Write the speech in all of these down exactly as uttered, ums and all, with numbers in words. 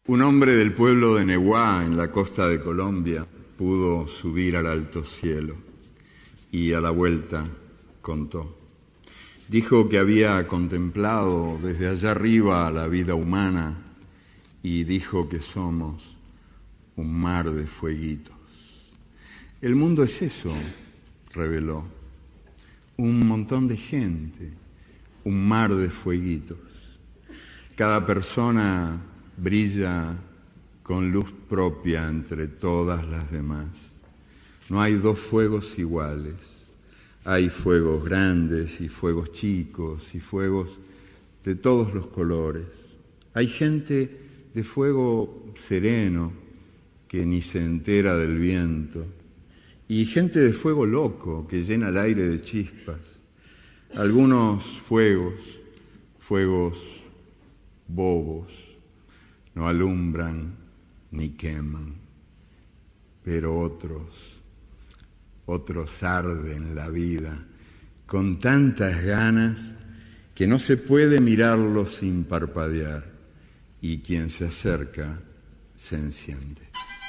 Un hombre del pueblo de Neguá, en la costa de Colombia, pudo subir al alto cielo y a la vuelta contó. Dijo que había contemplado desde allá arriba la vida humana y dijo que somos un mar de fueguitos. El mundo es eso, reveló, un montón de gente, un mar de fueguitos. Cada persona brilla con luz propia entre todas las demás. No hay dos fuegos iguales. Hay fuegos grandes y fuegos chicos y fuegos de todos los colores. Hay gente de fuego sereno que ni se entera del viento y gente de fuego loco que llena el aire de chispas. Algunos fuegos, fuegos bobos, no alumbran ni queman, pero otros, otros arden la vida con tantas ganas que no se puede mirarlos sin parpadear y quien se acerca se enciende.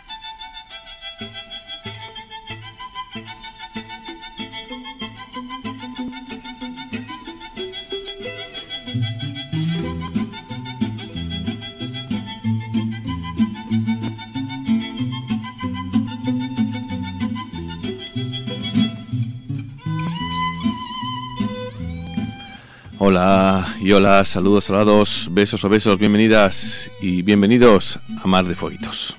Hola y hola, saludos, saludos, besos o besos, bienvenidas y bienvenidos a Mar de Fueguitos.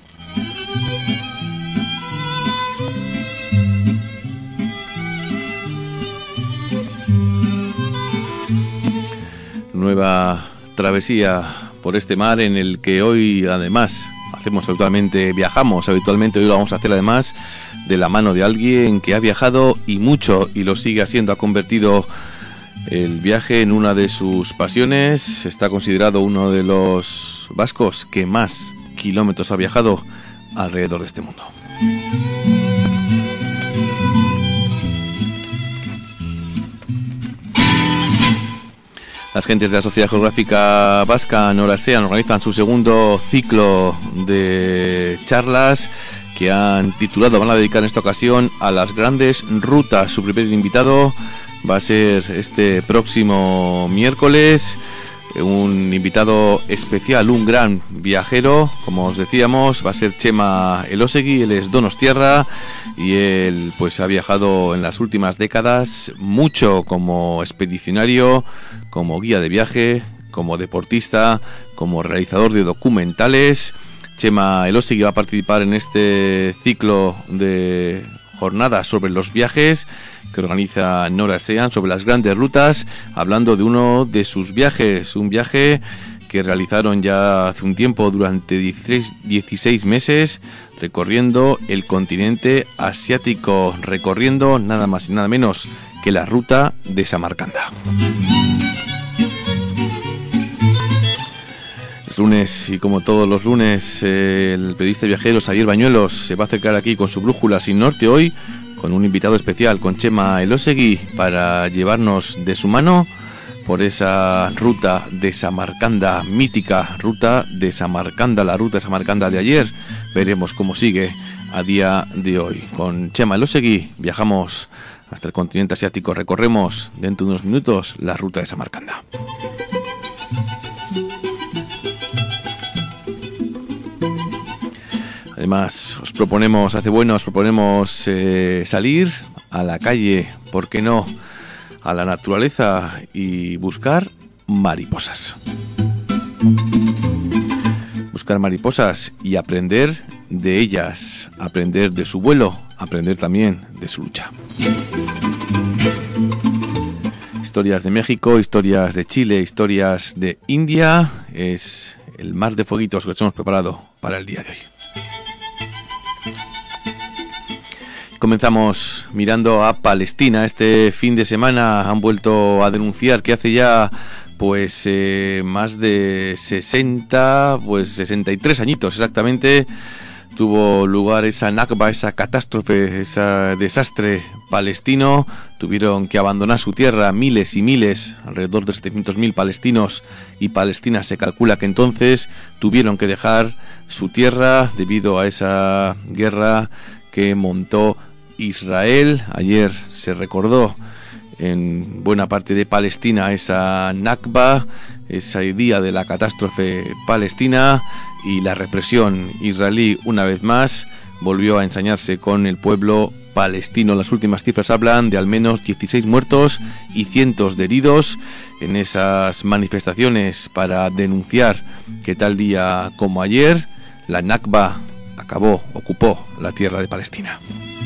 Nueva travesía por este mar en el que hoy además hacemos habitualmente, viajamos habitualmente, hoy lo vamos a hacer además de la mano de alguien que ha viajado y mucho y lo sigue haciendo, ha convertido el viaje en una de sus pasiones. Está considerado uno de los vascos que más kilómetros ha viajado alrededor de este mundo. Las gentes de la Sociedad Geográfica Vasca Norasean organizan su segundo ciclo de charlas que han titulado, van a dedicar en esta ocasión a las grandes rutas. Su primer invitado va a ser este próximo miércoles, un invitado especial, un gran viajero, como os decíamos, va a ser Chema Elósegui. Él es donostiarra y él pues ha viajado en las últimas décadas mucho como expedicionario, como guía de viaje, como deportista, como realizador de documentales. Chema Elósegui va a participar en este ciclo de jornadas sobre los viajes que organiza Norasean, sobre las grandes rutas, hablando de uno de sus viajes, un viaje que realizaron ya hace un tiempo durante dieciséis meses, recorriendo el continente asiático, recorriendo nada más y nada menos que la ruta de Samarcanda. Es lunes y como todos los lunes, eh, el periodista viajero Xavier Bañuelos se va a acercar aquí con su brújula sin norte hoy, con un invitado especial, con Chema Elósegui, para llevarnos de su mano por esa ruta de Samarcanda, mítica ruta de Samarcanda, la ruta de Samarcanda de ayer. Veremos cómo sigue a día de hoy. Con Chema Elósegui viajamos hasta el continente asiático, recorremos dentro de unos minutos la ruta de Samarcanda. Además, os proponemos, hace bueno, os proponemos eh, salir a la calle, ¿por qué no?, a la naturaleza y buscar mariposas. Buscar mariposas y aprender de ellas, aprender de su vuelo, aprender también de su lucha. Historias de México, historias de Chile, historias de India, es el mar de fueguitos que os hemos preparado para el día de hoy. Comenzamos mirando a Palestina. Este fin de semana han vuelto a denunciar que hace ya pues eh, más de sesenta, pues sesenta y tres añitos exactamente, tuvo lugar esa Nakba, esa catástrofe, ese desastre palestino. Tuvieron que abandonar su tierra miles y miles, alrededor de setecientos mil palestinos y palestinas. Se calcula que entonces tuvieron que dejar su tierra debido a esa guerra que montó Israel. Ayer se recordó en buena parte de Palestina esa Nakba, ese día de la catástrofe palestina, y la represión israelí una vez más volvió a ensañarse con el pueblo palestino. Las últimas cifras hablan de al menos dieciséis muertos y cientos de heridos en esas manifestaciones para denunciar que tal día como ayer la Nakba acabó, ocupó la tierra de Palestina.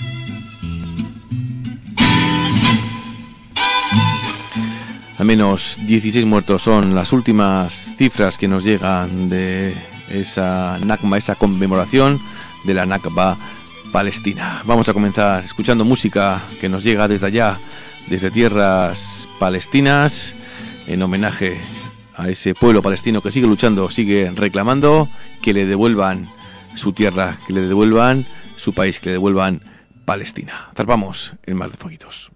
Al menos dieciséis muertos son las últimas cifras que nos llegan de esa Nakba, esa conmemoración de la Nakba palestina. Vamos a comenzar escuchando música que nos llega desde allá, desde tierras palestinas, en homenaje a ese pueblo palestino que sigue luchando, sigue reclamando que le devuelvan su tierra, que le devuelvan su país, que le devuelvan Palestina. Zarpamos el Mar de Fueguitos.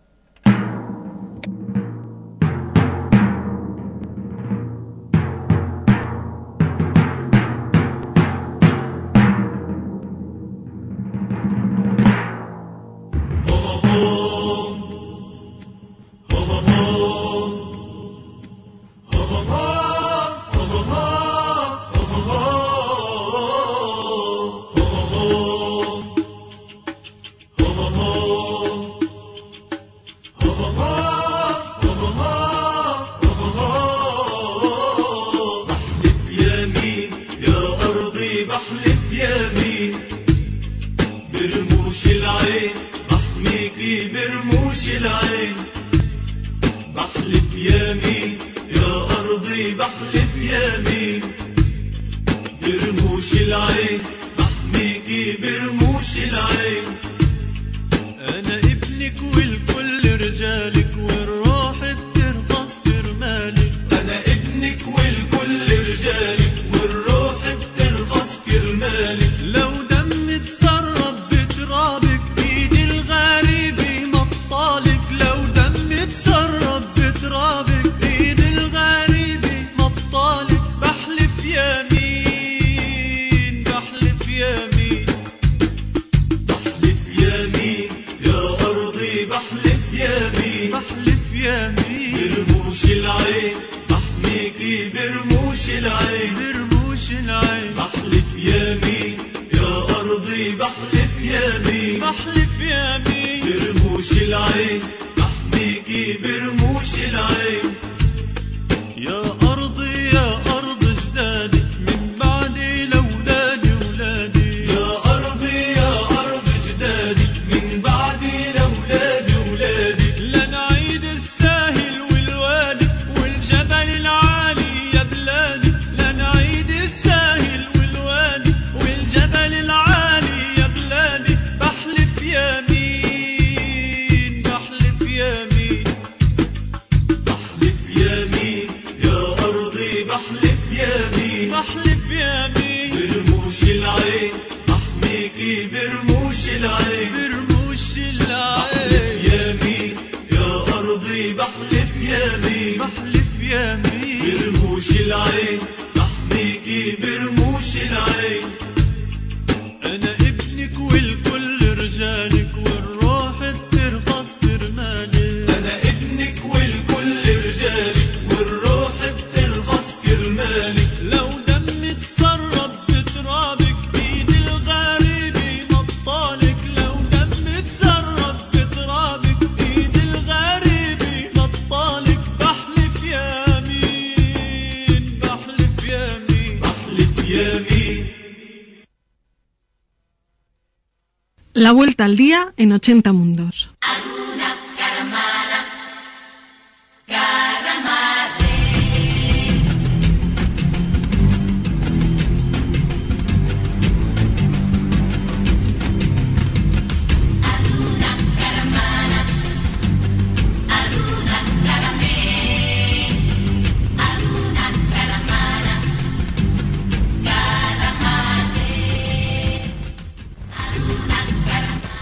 La vuelta al día en ochenta mundos.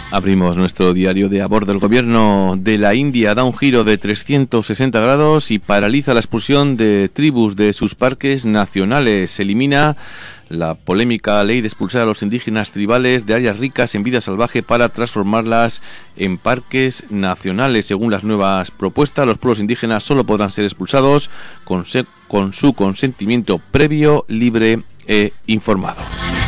Abrimos nuestro diario de a bordo. El gobierno de la India da un giro de trescientos sesenta grados y paraliza la expulsión de tribus de sus parques nacionales. Elimina la polémica ley de expulsar a los indígenas tribales de áreas ricas en vida salvaje para transformarlas en parques nacionales. Según las nuevas propuestas, los pueblos indígenas solo podrán ser expulsados con, se- con su consentimiento previo, libre e informado.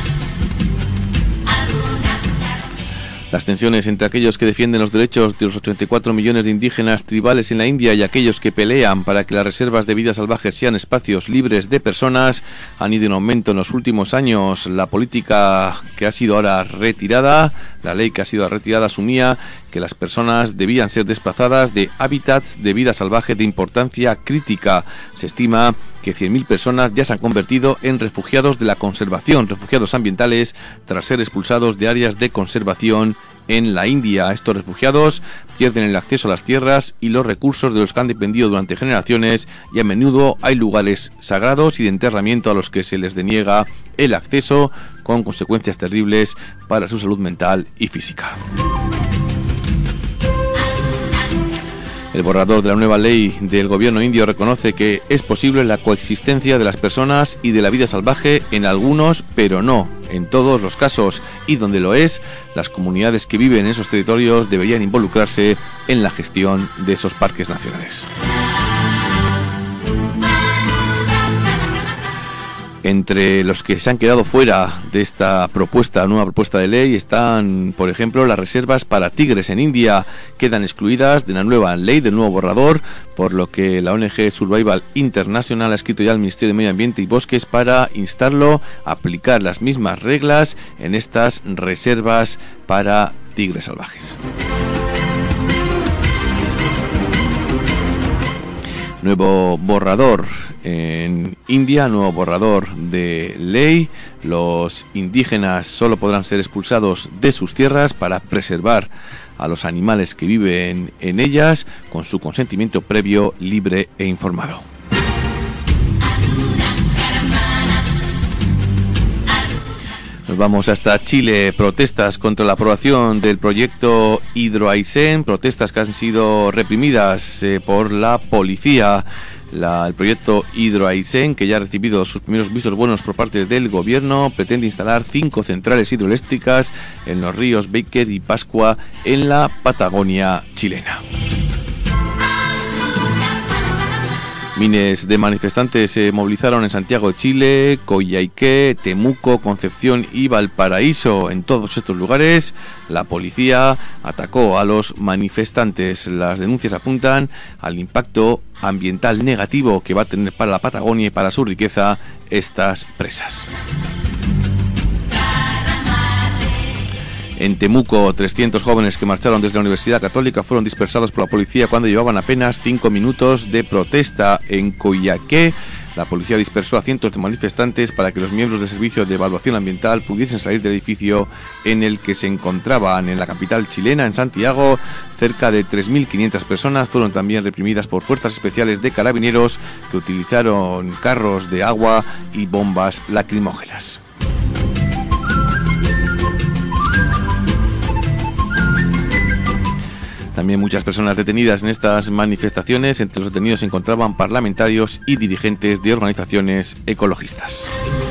Las tensiones entre aquellos que defienden los derechos de los ochenta y cuatro millones de indígenas tribales en la India y aquellos que pelean para que las reservas de vida salvaje sean espacios libres de personas han ido en aumento en los últimos años. La política que ha sido ahora retirada, la ley que ha sido retirada, asumía que las personas debían ser desplazadas de hábitats de vida salvaje de importancia crítica. Se estima que cien mil personas ya se han convertido en refugiados de la conservación, refugiados ambientales, tras ser expulsados de áreas de conservación en la India. Estos refugiados pierden el acceso a las tierras y los recursos de los que han dependido durante generaciones, y a menudo hay lugares sagrados y de enterramiento a los que se les deniega el acceso, con consecuencias terribles para su salud mental y física. El borrador de la nueva ley del gobierno indio reconoce que es posible la coexistencia de las personas y de la vida salvaje en algunos, pero no en todos los casos, y donde lo es, las comunidades que viven en esos territorios deberían involucrarse en la gestión de esos parques nacionales. Entre los que se han quedado fuera de esta propuesta, nueva propuesta de ley, están, por ejemplo, las reservas para tigres en India. Quedan excluidas de la nueva ley, del nuevo borrador, por lo que la O N G Survival International ha escrito ya al Ministerio de Medio Ambiente y Bosques para instarlo a aplicar las mismas reglas en estas reservas para tigres salvajes. Nuevo borrador en India, nuevo borrador de ley. Los indígenas solo podrán ser expulsados de sus tierras para preservar a los animales que viven en ellas, con su consentimiento previo, libre e informado. Nos vamos hasta Chile. Protestas contra la aprobación del proyecto Hidroaicén, protestas que han sido reprimidas eh, por la policía. La, el proyecto Hidroaicén, que ya ha recibido sus primeros vistos buenos por parte del gobierno, pretende instalar cinco centrales hidroeléctricas en los ríos Baker y Pascua en la Patagonia chilena. Miles de manifestantes se movilizaron en Santiago de Chile, Coyhaique, Temuco, Concepción y Valparaíso. En todos estos lugares, la policía atacó a los manifestantes. Las denuncias apuntan al impacto ambiental negativo que va a tener para la Patagonia y para su riqueza estas presas. En Temuco, trescientos jóvenes que marcharon desde la Universidad Católica fueron dispersados por la policía cuando llevaban apenas cinco minutos de protesta. En Coyhaique, la policía dispersó a cientos de manifestantes para que los miembros del Servicio de Evaluación Ambiental pudiesen salir del edificio en el que se encontraban. En la capital chilena, en Santiago, cerca de tres mil quinientas personas fueron también reprimidas por fuerzas especiales de carabineros que utilizaron carros de agua y bombas lacrimógenas. También muchas personas detenidas en estas manifestaciones. Entre los detenidos se encontraban parlamentarios y dirigentes de organizaciones ecologistas.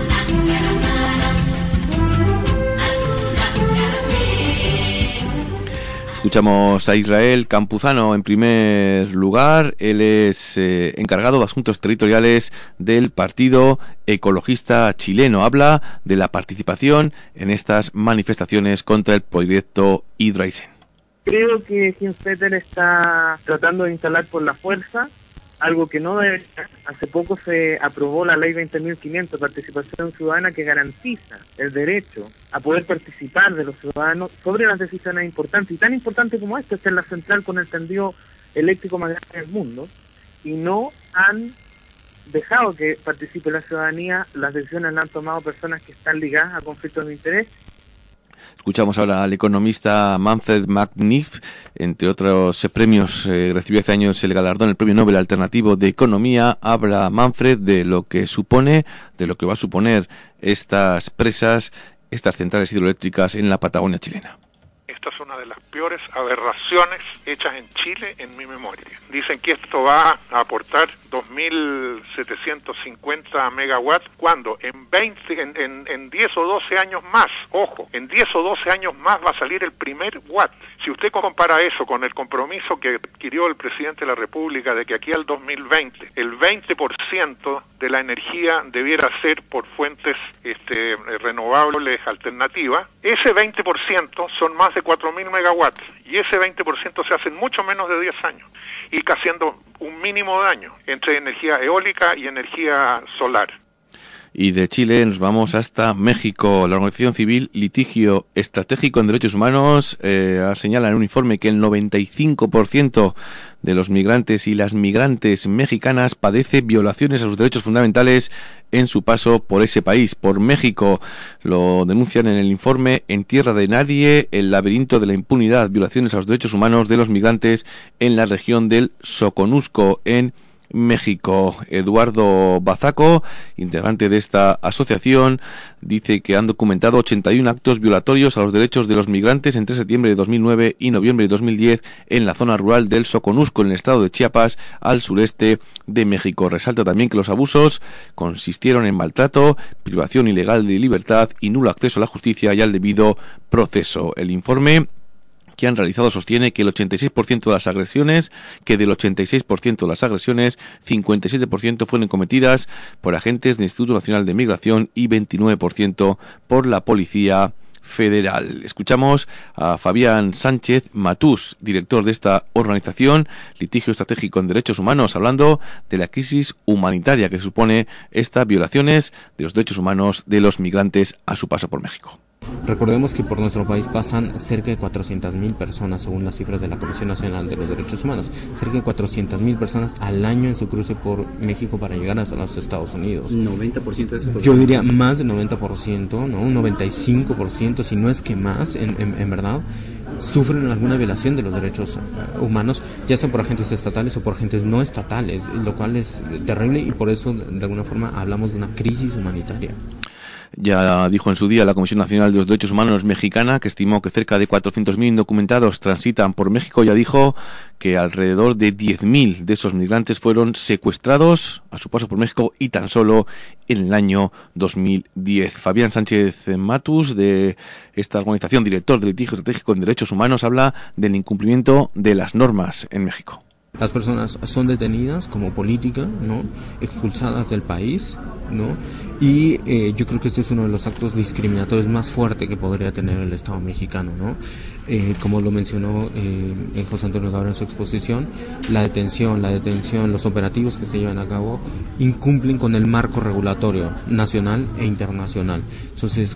Escuchamos a Israel Campuzano en primer lugar. Él es eh, encargado de asuntos territoriales del Partido Ecologista Chileno. Habla de la participación en estas manifestaciones contra el proyecto Hidroaicén. Creo que Ginspeter está tratando de instalar por la fuerza algo que no debe. Hace poco se aprobó la ley veinte mil quinientos, participación ciudadana, que garantiza el derecho a poder participar de los ciudadanos sobre las decisiones importantes, y tan importante como esta, esta es la central con el tendido eléctrico más grande del mundo, y no han dejado que participe la ciudadanía. Las decisiones las han tomado personas que están ligadas a conflictos de interés. Escuchamos ahora al economista Manfred Magnif. Entre otros premios, eh, recibió hace años el galardón, el Premio Nobel Alternativo de Economía. Habla Manfred de lo que supone, de lo que va a suponer estas presas, estas centrales hidroeléctricas en la Patagonia chilena. Esta es una de las peores aberraciones hechas en Chile en mi memoria. Dicen que esto va a aportar dos mil setecientos cincuenta megawatts, cuando en veinte, en, en, en diez o doce años más, ojo, en diez o doce años más va a salir el primer watt. Si usted compara eso con el compromiso que adquirió el presidente de la República de que aquí al dos mil veinte el veinte por ciento de la energía debiera ser por fuentes este, renovables alternativas, ese veinte por ciento son más de cuatro mil megawatts y ese veinte por ciento se hace en mucho menos de diez años y haciendo un mínimo daño entre energía eólica y energía solar. Y de Chile nos vamos hasta México. La organización civil Litigio Estratégico en Derechos Humanos eh, señala en un informe que el noventa y cinco por ciento de los migrantes y las migrantes mexicanas padece violaciones a sus derechos fundamentales en su paso por ese país, por México. Lo denuncian en el informe En Tierra de Nadie, el laberinto de la impunidad, violaciones a los derechos humanos de los migrantes en la región del Soconusco, en México. Eduardo Bazaco, integrante de esta asociación, dice que han documentado ochenta y uno actos violatorios a los derechos de los migrantes entre septiembre de dos mil nueve y noviembre de dos mil diez en la zona rural del Soconusco, en el estado de Chiapas, al sureste de México. Resalta también que los abusos consistieron en maltrato, privación ilegal de libertad y nulo acceso a la justicia y al debido proceso. El informe que han realizado sostiene que el ochenta y seis por ciento de las agresiones, que del ochenta y seis por ciento de las agresiones, cincuenta y siete por ciento fueron cometidas por agentes del Instituto Nacional de Migración y veintinueve por ciento por la Policía Federal. Escuchamos a Fabián Sánchez Matús, director de esta organización, Litigio Estratégico en Derechos Humanos, hablando de la crisis humanitaria que supone estas violaciones de los derechos humanos de los migrantes a su paso por México. Recordemos que por nuestro país pasan cerca de cuatrocientas mil personas, según las cifras de la Comisión Nacional de los Derechos Humanos. Cerca de cuatrocientas mil personas al año en su cruce por México para llegar hasta los Estados Unidos. noventa por ciento de ese Yo diría más del noventa por ciento, ¿no? Un noventa y cinco por ciento, si no es que más, en, en, en verdad, sufren alguna violación de los derechos humanos, ya sea por agentes estatales o por agentes no estatales, lo cual es terrible y por eso, de alguna forma, hablamos de una crisis humanitaria. Ya dijo en su día la Comisión Nacional de los Derechos Humanos mexicana, que estimó que cerca de cuatrocientos mil indocumentados transitan por México. Ya dijo que alrededor de diez mil de esos migrantes fueron secuestrados a su paso por México y tan solo en el año dos mil diez. Fabián Sánchez Matús, de esta organización, director de Litigio Estratégico en Derechos Humanos, habla del incumplimiento de las normas en México. Las personas son detenidas como política, ¿no? Expulsadas del país, ¿no? Y eh, yo creo que este es uno de los actos discriminatorios más fuertes que podría tener el Estado mexicano, ¿no? Eh, como lo mencionó eh, José Antonio Cabrera en su exposición, la detención, la detención, los operativos que se llevan a cabo incumplen con el marco regulatorio nacional e internacional. Entonces,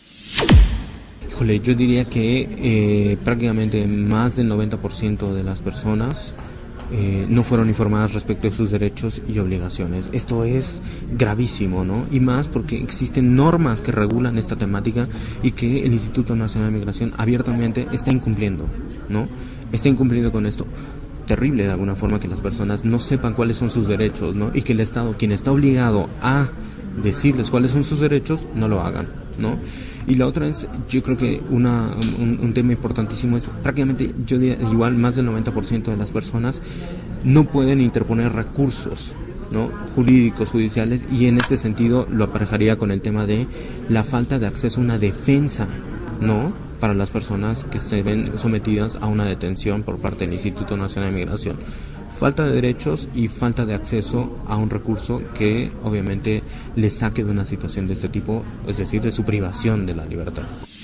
híjole, yo diría que eh, prácticamente más del noventa por ciento de las personas Eh, no fueron informadas respecto de sus derechos y obligaciones. Esto es gravísimo, ¿no? Y más porque existen normas que regulan esta temática y que el Instituto Nacional de Migración abiertamente está incumpliendo, ¿no? Está incumpliendo con esto. Terrible de alguna forma que las personas no sepan cuáles son sus derechos, ¿no? Y que el Estado, quien está obligado a decirles cuáles son sus derechos, no lo hagan, ¿no? Y la otra es, yo creo que una, un, un tema importantísimo es prácticamente, yo diría, igual más del noventa por ciento de las personas no pueden interponer recursos, ¿no? Jurídicos, judiciales, y en este sentido lo aparejaría con el tema de la falta de acceso a una defensa, ¿no? Para las personas que se ven sometidas a una detención por parte del Instituto Nacional de Migración. Falta de derechos y falta de acceso a un recurso que obviamente les saque de una situación de este tipo, es decir, de su privación de la libertad.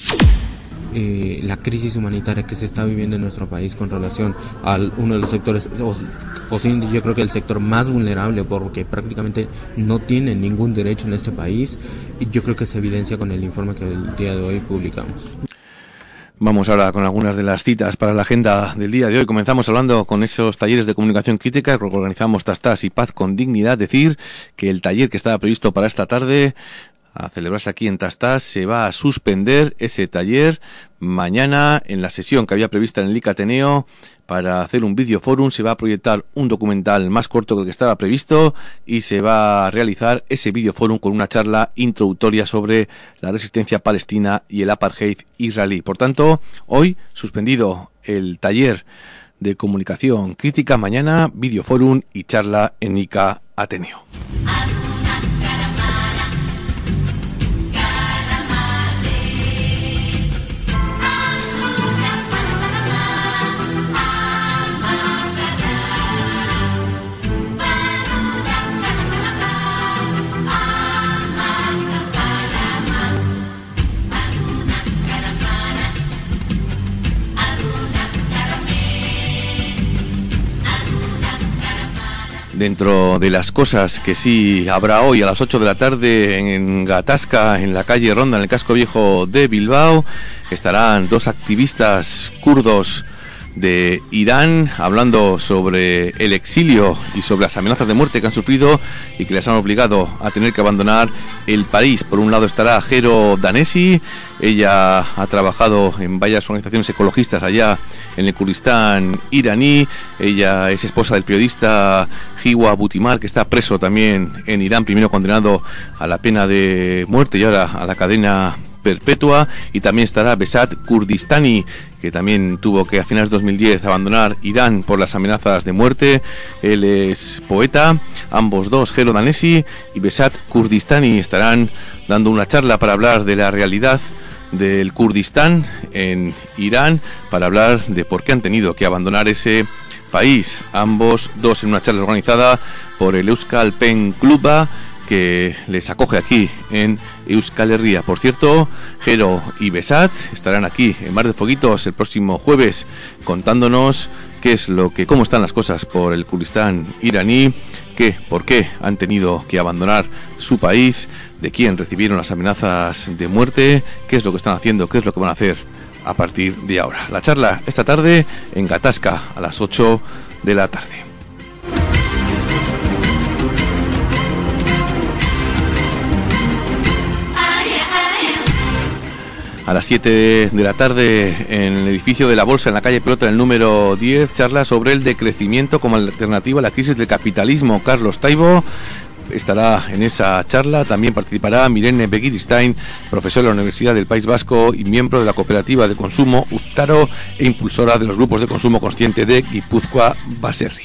Eh, la crisis humanitaria que se está viviendo en nuestro país con relación a uno de los sectores, o, o sí, yo creo que el sector más vulnerable, porque prácticamente no tiene ningún derecho en este país, y yo creo que se evidencia con el informe que el día de hoy publicamos. Vamos ahora con algunas de las citas para la agenda del día de hoy. Comenzamos hablando con esos talleres de comunicación crítica que organizamos Tastas y Paz con Dignidad. Decir que el taller que estaba previsto para esta tarde a celebrarse aquí en Tastás, se va a suspender ese taller mañana en la sesión que había prevista en el I C Ateneo para hacer un videoforum. Se va a proyectar un documental más corto que el que estaba previsto y se va a realizar ese videoforum con una charla introductoria sobre la resistencia palestina y el apartheid israelí. Por tanto, hoy suspendido el taller de comunicación crítica, mañana videoforum y charla en I C Ateneo. Dentro de las cosas que sí habrá hoy a las ocho de la tarde en Gatasca, en la calle Ronda, en el casco viejo de Bilbao, estarán dos activistas kurdos de Irán hablando sobre el exilio y sobre las amenazas de muerte que han sufrido y que les han obligado a tener que abandonar el país. Por un lado estará Hero Danesi, ella ha trabajado en varias organizaciones ecologistas allá en el Kurdistán iraní, ella es esposa del periodista Hiwa Butimar, que está preso también en Irán, primero condenado a la pena de muerte y ahora a la cadena perpetua. Y también estará Besat Kurdistani, que también tuvo que a finales de dos mil diez abandonar Irán por las amenazas de muerte. Él es poeta. Ambos dos, Hero Danesi y Besat Kurdistani, estarán dando una charla para hablar de la realidad del Kurdistán en Irán, para hablar de por qué han tenido que abandonar ese país. Ambos dos en una charla organizada por el Euskal Pen Kluba, que les acoge aquí en Euskal Herria. Por cierto, Hero y Besat estarán aquí en Mar de Foguitos el próximo jueves contándonos qué es lo que, cómo están las cosas por el Kurdistán iraní, qué, por qué han tenido que abandonar su país, de quién recibieron las amenazas de muerte, qué es lo que están haciendo, qué es lo que van a hacer a partir de ahora. La charla esta tarde en Gatasca a las ocho de la tarde. A las siete de la tarde en el edificio de la Bolsa, en la calle Pelota, en el número diez, charla sobre el decrecimiento como alternativa a la crisis del capitalismo. Carlos Taibo estará en esa charla. También participará Mirene Begiristain, profesora de la Universidad del País Vasco y miembro de la cooperativa de consumo Uztaro e impulsora de los grupos de consumo consciente de Guipúzcoa Baserri.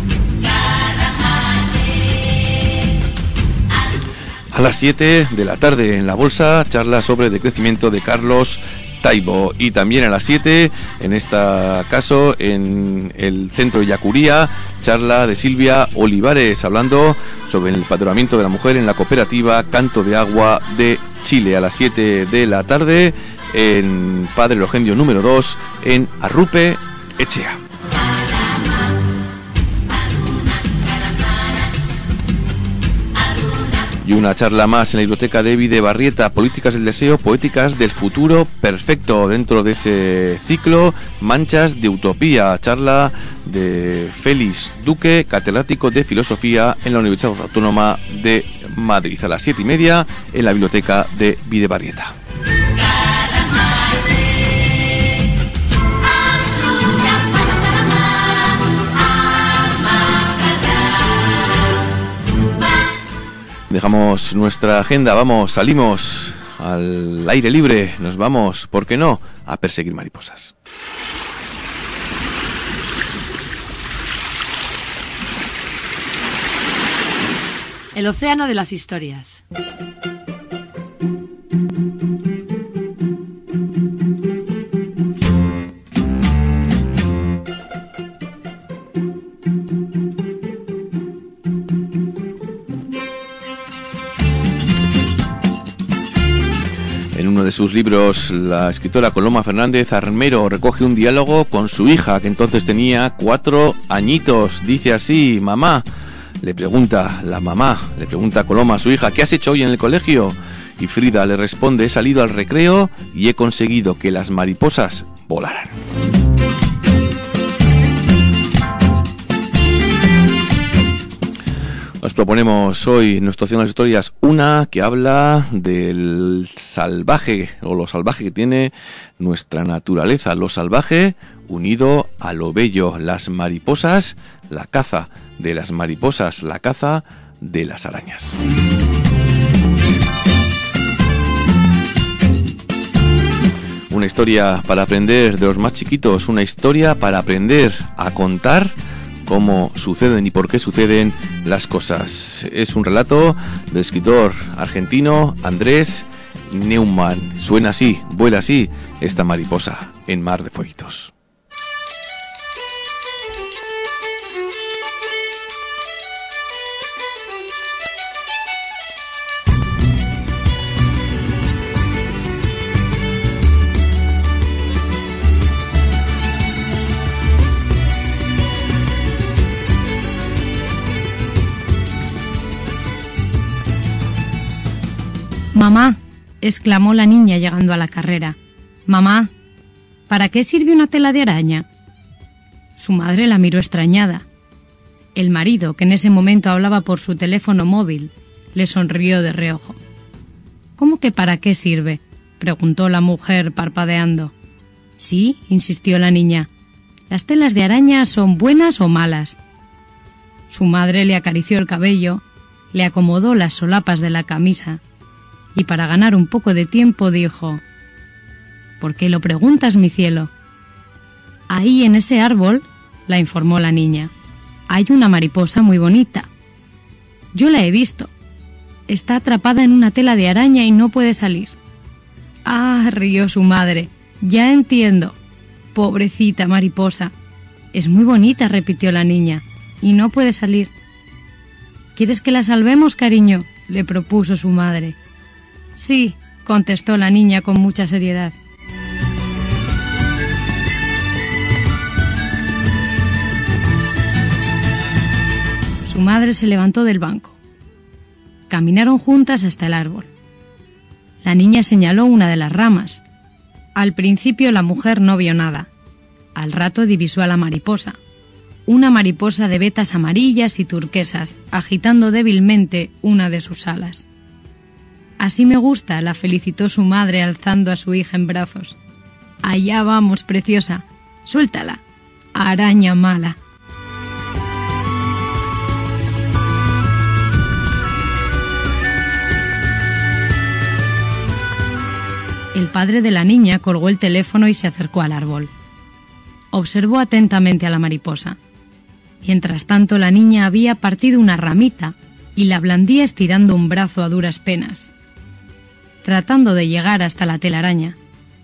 A las siete de la tarde en la Bolsa, charla sobre decrecimiento de Carlos Taibo. Y también a las siete, en este caso en el centro de Yacuría, charla de Silvia Olivares hablando sobre el empadronamiento de la mujer en la cooperativa Canto de Agua de Chile. A las siete de la tarde en Padre Elogendio número dos en Arrupe Echea. Y una charla más en la biblioteca de Bidebarrieta, Políticas del Deseo, Poéticas del Futuro Perfecto. Dentro de ese ciclo, Manchas de Utopía, charla de Félix Duque, catedrático de Filosofía en la Universidad Autónoma de Madrid. A las siete y media en la biblioteca de Bidebarrieta. Dejamos nuestra agenda, vamos, salimos al aire libre, nos vamos, ¿por qué no?, a perseguir mariposas. El océano de las historias. En uno de sus libros, la escritora Coloma Fernández Armero recoge un diálogo con su hija, que entonces tenía cuatro añitos. Dice así: mamá, le pregunta la mamá, le pregunta a Coloma a su hija, ¿qué has hecho hoy en el colegio? Y Frida le responde: he salido al recreo y he conseguido que las mariposas volaran. Os proponemos hoy en nuestra opción de las historias una que habla del salvaje o lo salvaje que tiene nuestra naturaleza, lo salvaje unido a lo bello, las mariposas, la caza de las mariposas, la caza de las arañas. Una historia para aprender de los más chiquitos, una historia para aprender a contar cómo suceden y por qué suceden las cosas. Es un relato del escritor argentino Andrés Neumann. Suena así, vuela así esta mariposa en Mar de Fueguitos. Mamá, exclamó la niña llegando a la carrera. Mamá, ¿para qué sirve una tela de araña? Su madre la miró extrañada. El marido, que en ese momento hablaba por su teléfono móvil, le sonrió de reojo. ¿Cómo que para qué sirve?, preguntó la mujer parpadeando. Sí, insistió la niña. Las telas de araña son buenas o malas. Su madre le acarició el cabello, le acomodó las solapas de la camisa y para ganar un poco de tiempo dijo: ¿Por qué lo preguntas, mi cielo? Ahí en ese árbol, la informó la niña, hay una mariposa muy bonita. Yo la he visto. Está atrapada en una tela de araña y no puede salir. Ah, rió su madre. Ya entiendo. Pobrecita mariposa. Es muy bonita, repitió la niña, y no puede salir. ¿Quieres que la salvemos, cariño?, le propuso su madre. Sí, contestó la niña con mucha seriedad. Su madre se levantó del banco. Caminaron juntas hasta el árbol. La niña señaló una de las ramas. Al principio la mujer no vio nada. Al rato divisó a la mariposa. Una mariposa de vetas amarillas y turquesas, agitando débilmente una de sus alas. Así me gusta, la felicitó su madre alzando a su hija en brazos. Allá vamos, preciosa. Suéltala. Araña mala. El padre de la niña colgó el teléfono y se acercó al árbol. Observó atentamente a la mariposa. Mientras tanto, la niña había partido una ramita y la blandía estirando un brazo a duras penas, tratando de llegar hasta la telaraña.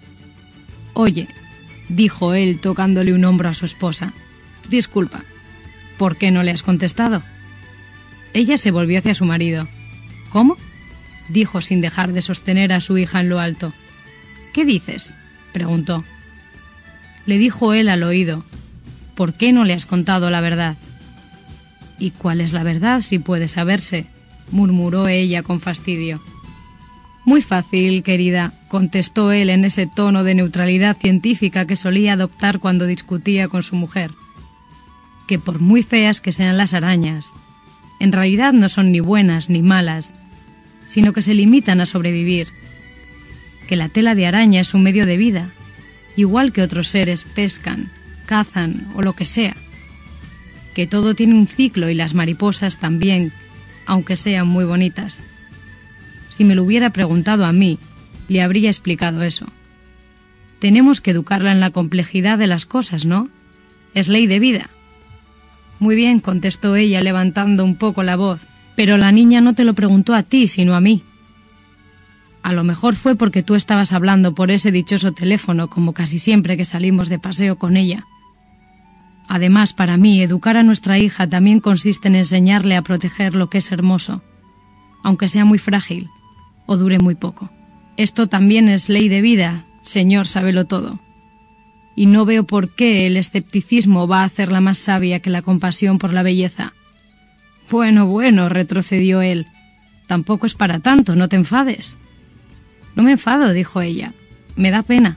Oye, dijo él tocándole un hombro a su esposa, disculpa, ¿por qué no le has contestado? Ella se volvió hacia su marido. ¿Cómo?, dijo sin dejar de sostener a su hija en lo alto. ¿Qué dices?, preguntó. Le dijo él al oído, ¿por qué no le has contado la verdad? ¿Y cuál es la verdad, si puede saberse?, murmuró ella con fastidio. Muy fácil, querida, contestó él en ese tono de neutralidad científica que solía adoptar cuando discutía con su mujer. Que por muy feas que sean las arañas, en realidad no son ni buenas ni malas, sino que se limitan a sobrevivir. Que la tela de araña es un medio de vida, igual que otros seres pescan, cazan o lo que sea. Que todo tiene un ciclo y las mariposas también, aunque sean muy bonitas. Si me lo hubiera preguntado a mí, le habría explicado eso. Tenemos que educarla en la complejidad de las cosas, ¿no? Es ley de vida. Muy bien, contestó ella levantando un poco la voz, pero la niña no te lo preguntó a ti, sino a mí. A lo mejor fue porque tú estabas hablando por ese dichoso teléfono, como casi siempre que salimos de paseo con ella. Además, para mí, educar a nuestra hija también consiste en enseñarle a proteger lo que es hermoso, aunque sea muy frágil o dure muy poco. Esto también es ley de vida, Señor sábelo todo. Y no veo por qué el escepticismo va a hacerla más sabia que la compasión por la belleza. Bueno, bueno, retrocedió él. Tampoco es para tanto, no te enfades. No me enfado, dijo ella. Me da pena.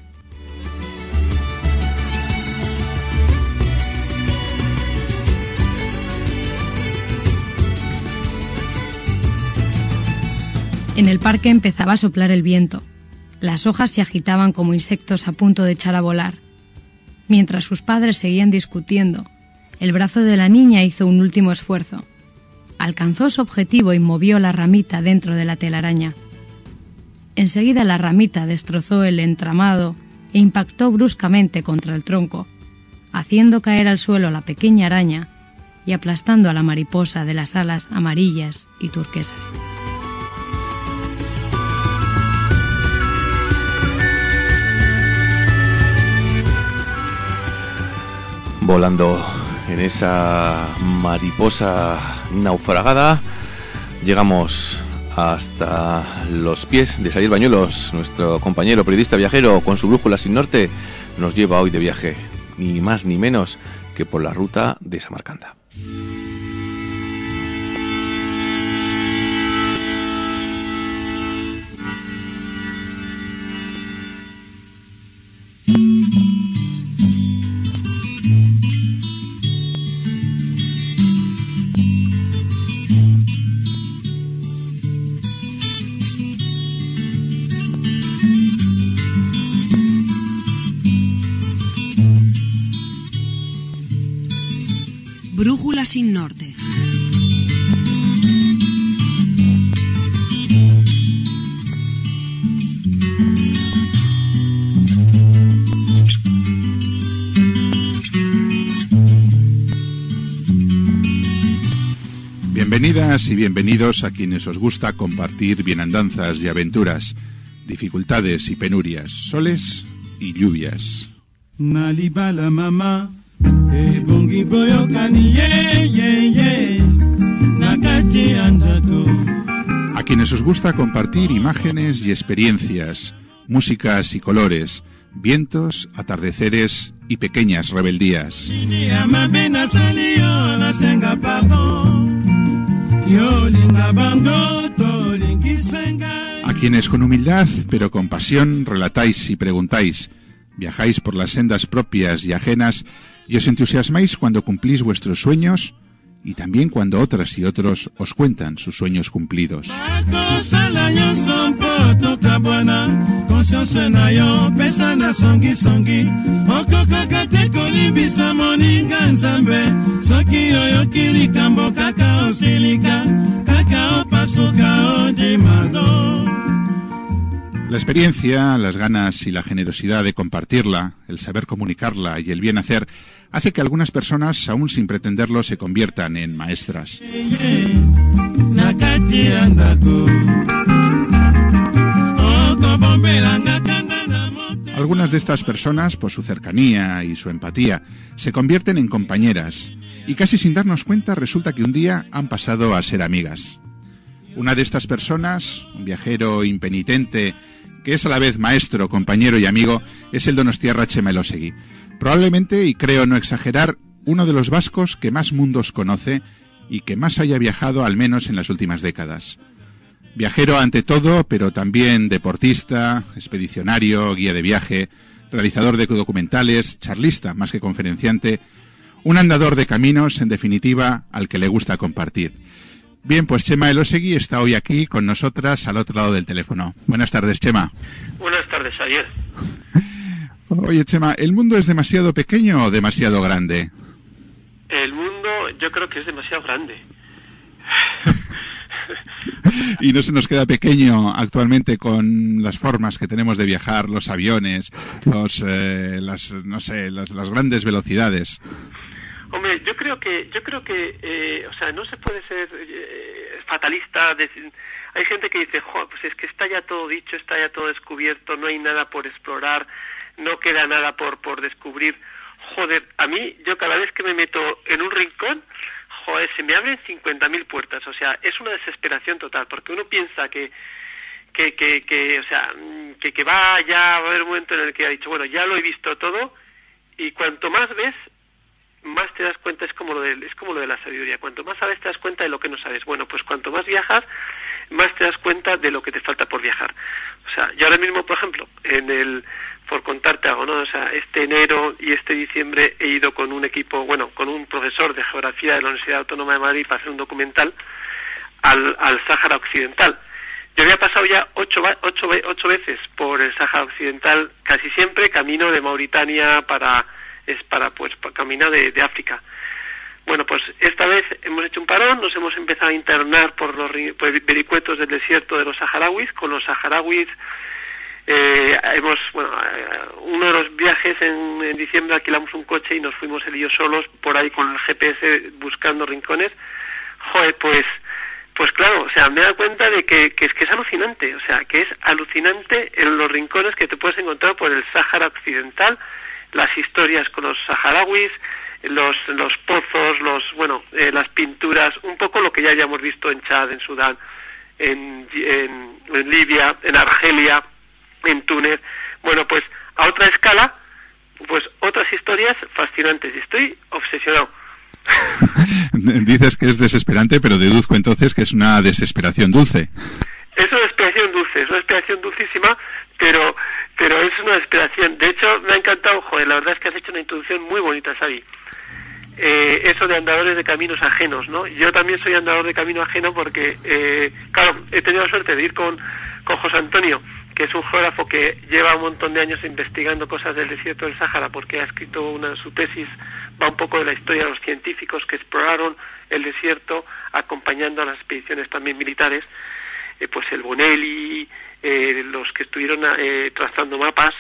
En el parque empezaba a soplar el viento. Las hojas se agitaban como insectos a punto de echar a volar. Mientras sus padres seguían discutiendo, el brazo de la niña hizo un último esfuerzo. Alcanzó su objetivo y movió la ramita dentro de la telaraña. Enseguida la ramita destrozó el entramado e impactó bruscamente contra el tronco, haciendo caer al suelo a la pequeña araña y aplastando a la mariposa de las alas amarillas y turquesas. Volando en esa mariposa naufragada, llegamos hasta los pies de Xavier Bañuelos. Nuestro compañero periodista viajero con su brújula sin norte nos lleva hoy de viaje, ni más ni menos que por la ruta de Samarcanda. Brújula sin norte. Bienvenidas y bienvenidos a quienes os gusta compartir bienandanzas y aventuras, dificultades y penurias, soles y lluvias. Nalibala mama. A quienes os gusta compartir imágenes y experiencias, músicas y colores, vientos, atardeceres y pequeñas rebeldías. A quienes con humildad pero con pasión relatáis y preguntáis, viajáis por las sendas propias y ajenas y os entusiasmáis cuando cumplís vuestros sueños y también cuando otras y otros os cuentan sus sueños cumplidos. La experiencia, las ganas y la generosidad de compartirla, el saber comunicarla y el bien hacer, hace que algunas personas, aún sin pretenderlo, se conviertan en maestras. Algunas de estas personas, por su cercanía y su empatía, se convierten en compañeras y casi sin darnos cuenta resulta que un día han pasado a ser amigas. Una de estas personas, un viajero impenitente, que es a la vez maestro, compañero y amigo, es el donostiarra Txema Elósegui. Probablemente, y creo no exagerar, uno de los vascos que más mundos conoce y que más haya viajado al menos en las últimas décadas. Viajero ante todo, pero también deportista, expedicionario, guía de viaje, realizador de documentales, charlista más que conferenciante, un andador de caminos, en definitiva, al que le gusta compartir. Bien, pues Txema Elósegui está hoy aquí con nosotras al otro lado del teléfono. Buenas tardes, Txema. Buenas tardes, Javier. Oye, Txema, ¿el mundo es demasiado pequeño o demasiado grande? El mundo yo creo que es demasiado grande. Y no se nos queda pequeño actualmente con las formas que tenemos de viajar, los aviones, los, eh, las, no sé, las, las grandes velocidades. Hombre, yo creo que, yo creo que, eh, o sea, no se puede ser eh, fatalista. De, hay gente que dice, jo, pues es que está ya todo dicho, está ya todo descubierto, no hay nada por explorar, no queda nada por por descubrir. Joder, a mí, yo cada vez que me meto en un rincón, joder, se me abren cincuenta mil puertas. O sea, es una desesperación total, porque uno piensa que, que, que, que o sea, que, que va ya, va a haber un momento en el que ha dicho, bueno, ya lo he visto todo, y cuanto más ves, más te das cuenta. Es como lo de, es como lo de la sabiduría. Cuanto más sabes, te das cuenta de lo que no sabes. Bueno, pues cuanto más viajas, más te das cuenta de lo que te falta por viajar. O sea, yo ahora mismo, por ejemplo, en el, por contarte algo, ¿no? O sea, este enero y este diciembre he ido con un equipo, bueno, con un profesor de geografía de la Universidad Autónoma de Madrid para hacer un documental al, al Sáhara Occidental. Yo había pasado ya ocho, ocho, ocho veces por el Sáhara Occidental, casi siempre camino de Mauritania para, es para pues, para camino de, de África. Bueno, pues esta vez hemos hecho un parón, nos hemos empezado a internar por los por vericuetos del desierto de los saharauis. Con los saharauis eh, hemos, bueno, uno de los viajes en, en diciembre alquilamos un coche y nos fuimos él y yo solos por ahí con el G P S buscando rincones. Joder, pues... Pues claro, o sea, me he dado cuenta de que, que es que es alucinante, o sea, que es alucinante en los rincones que te puedes encontrar por el Sáhara Occidental, las historias con los saharauis, los los pozos, los bueno, eh, las pinturas, un poco lo que ya hayamos visto en Chad, en Sudán, en, en, en Libia, en Argelia, en Túnez. Bueno, pues a otra escala, pues otras historias fascinantes, y estoy obsesionado. Dices que es desesperante, pero deduzco entonces que es una desesperación dulce. Es una desesperación dulce, es una desesperación dulcísima, pero pero es una desesperación. De hecho, me ha encantado, joder, la verdad es que has hecho una introducción muy bonita, Xavi. Eh, eso de andadores de caminos ajenos, ¿no? Yo también soy andador de camino ajeno porque, eh, claro, he tenido la suerte de ir con, con José Antonio, que es un geógrafo que lleva un montón de años investigando cosas del desierto del Sáhara, porque ha escrito una su tesis, va un poco de la historia de los científicos que exploraron el desierto acompañando a las expediciones también militares, eh, pues el Bonelli, eh, los que estuvieron eh, trazando mapas,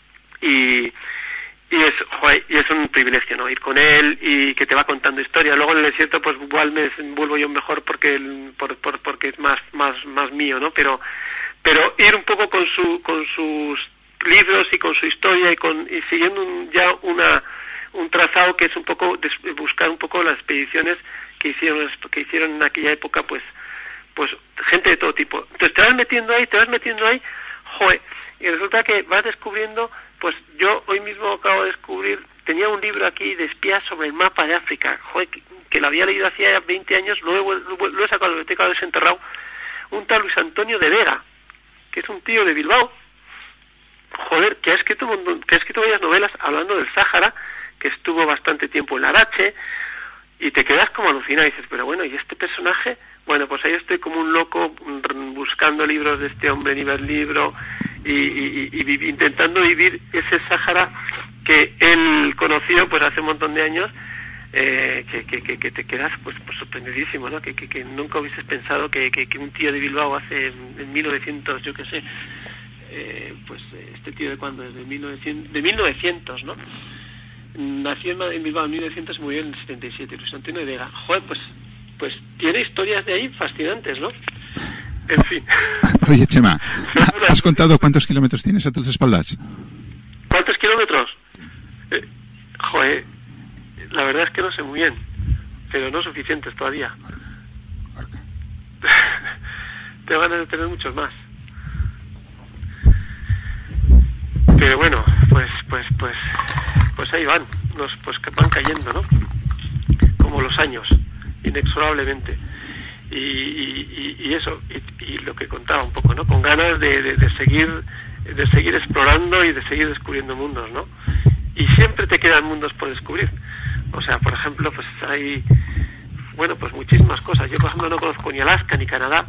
y y es joder, y es un privilegio, ¿no? Ir con él y que te va contando historia. Luego en el desierto pues igual me vuelvo yo mejor porque el, por, por, porque es más más más mío, ¿no? Pero pero ir un poco con su con sus libros y con su historia y con y siguiendo un, ya una un trazado que es un poco de buscar un poco las expediciones que hicieron que hicieron en aquella época, pues pues gente de todo tipo. Entonces te vas metiendo ahí, te vas metiendo ahí, joder, y resulta que vas descubriendo, pues yo hoy mismo acabo de descubrir, tenía un libro aquí de espías sobre el mapa de África, joder, que, que lo había leído hacía veinte años, lo he, lo he sacado de la biblioteca, lo he desenterrado, un tal Luis Antonio de Vega, que es un tío de Bilbao, joder, que ha escrito que ha escrito varias novelas hablando del Sáhara, que estuvo bastante tiempo en Larache, y te quedas como alucinado y dices, pero bueno, ¿y este personaje? Bueno, pues ahí estoy como un loco buscando libros de este hombre, nivel libro, y, y, y, y intentando vivir ese Sáhara que él conoció pues hace un montón de años, eh, que, que, que, que te quedas pues, pues sorprendidísimo, ¿no? Que, que, que nunca hubieses pensado que, que, que un tío de Bilbao hace en mil novecientos, yo qué sé, eh, pues este tío de cuándo es, de mil novecientos, de mil novecientos, ¿no? Nació en Bilbao en mil novecientos y murió en el setenta y siete, Luis Antonio de Vega. Joder, pues, pues tiene historias de ahí fascinantes, ¿no? En fin. Oye, Chema, ¿has contado cuántos kilómetros tienes a tus espaldas? ¿Cuántos kilómetros? Eh, joder, la verdad es que no sé muy bien, pero no suficientes todavía. Te van a tener muchos más. Pero bueno, pues, pues, pues, pues ahí van, los, pues que van cayendo, ¿no? Como los años, inexorablemente. Y, y, y eso, y, y lo que contaba un poco, ¿no? Con ganas de, de, de seguir, de seguir explorando y de seguir descubriendo mundos, ¿no? Y siempre te quedan mundos por descubrir. O sea, por ejemplo, pues hay, bueno, pues muchísimas cosas. Yo, por ejemplo, no conozco ni Alaska ni Canadá.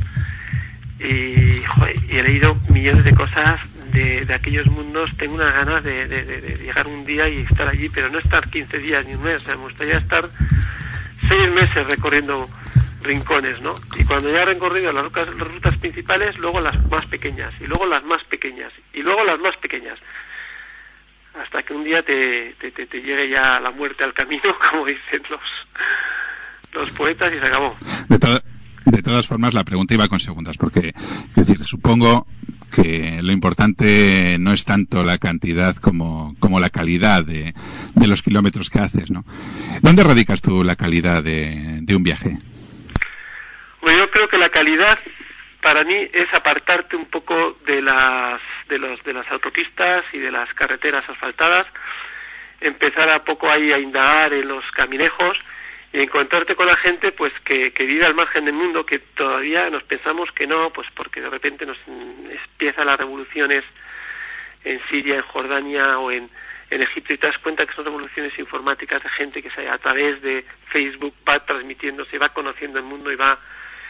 Y, joder, y he leído millones de cosas de, de aquellos mundos. Tengo unas ganas de, de, de, de llegar un día y estar allí, pero no estar quince días ni un mes. O sea, me gustaría estar seis meses recorriendo rincones, ¿no? Y cuando ya he recorrido las rutas, las rutas principales, luego las más pequeñas, y luego las más pequeñas, y luego las más pequeñas, hasta que un día te, te, te, te llegue ya la muerte al camino, como dicen los, los poetas, y se acabó. De, to- de todas formas, la pregunta iba con segundas, porque, es decir, supongo que lo importante no es tanto la cantidad como, como la calidad de, de los kilómetros que haces, ¿no? ¿Dónde radicas tú la calidad de, de un viaje? Bueno, yo creo que la calidad para mí es apartarte un poco de las de los de las autopistas y de las carreteras asfaltadas, empezar a poco ahí a indagar en los caminejos y encontrarte con la gente pues que, que vive al margen del mundo, que todavía nos pensamos que no, pues porque de repente nos empiezan las revoluciones en Siria, en Jordania o en, en Egipto, y te das cuenta que son revoluciones informáticas de gente que a través de Facebook va transmitiendo, se va conociendo el mundo y va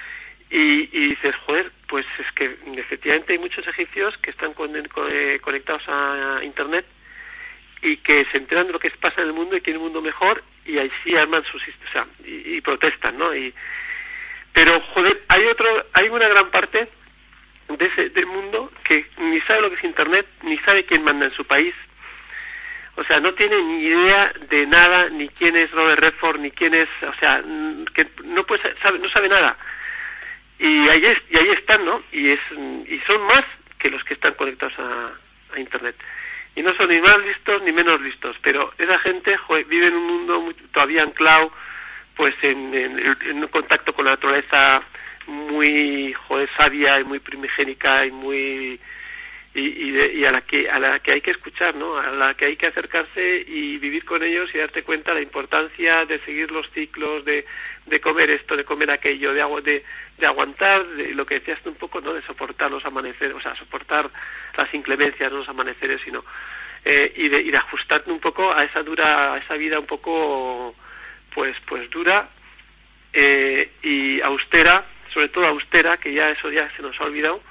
y, y dices, joder, pues es que efectivamente hay muchos egipcios que están con, con, eh, conectados a Internet y que se enteran de lo que pasa en el mundo y quieren un mundo mejor, y ahí sí arman sus, o sea, y, y protestan, ¿no? Y, pero, joder, hay otro, hay una gran parte de ese, del mundo que ni sabe lo que es Internet, ni sabe quién manda en su país. O sea, no tiene ni idea de nada, ni quién es Robert Redford, ni quién es, o sea, que no puede sabe, no sabe nada. Y ahí es, y ahí están, ¿no? Y es, y son más que los que están conectados a, a Internet. Y no son ni más listos ni menos listos, pero esa gente, joder, vive en un mundo muy, todavía anclado, pues en, en, en un contacto con la naturaleza muy, joder, sabia y muy primigénica y muy y, y, de, y a la que a la que hay que escuchar, ¿no? A la que hay que acercarse y vivir con ellos y darte cuenta de la importancia de seguir los ciclos, de, de comer esto, de comer aquello, de agua, de, de aguantar, de lo que decías tú un poco, ¿no? De soportar los amaneceres, o sea, soportar las inclemencias, no los amaneceres, sino eh, y de y de ajustarte un poco a esa dura, a esa vida un poco pues pues dura eh, y austera, sobre todo austera, que ya eso ya se nos ha olvidado,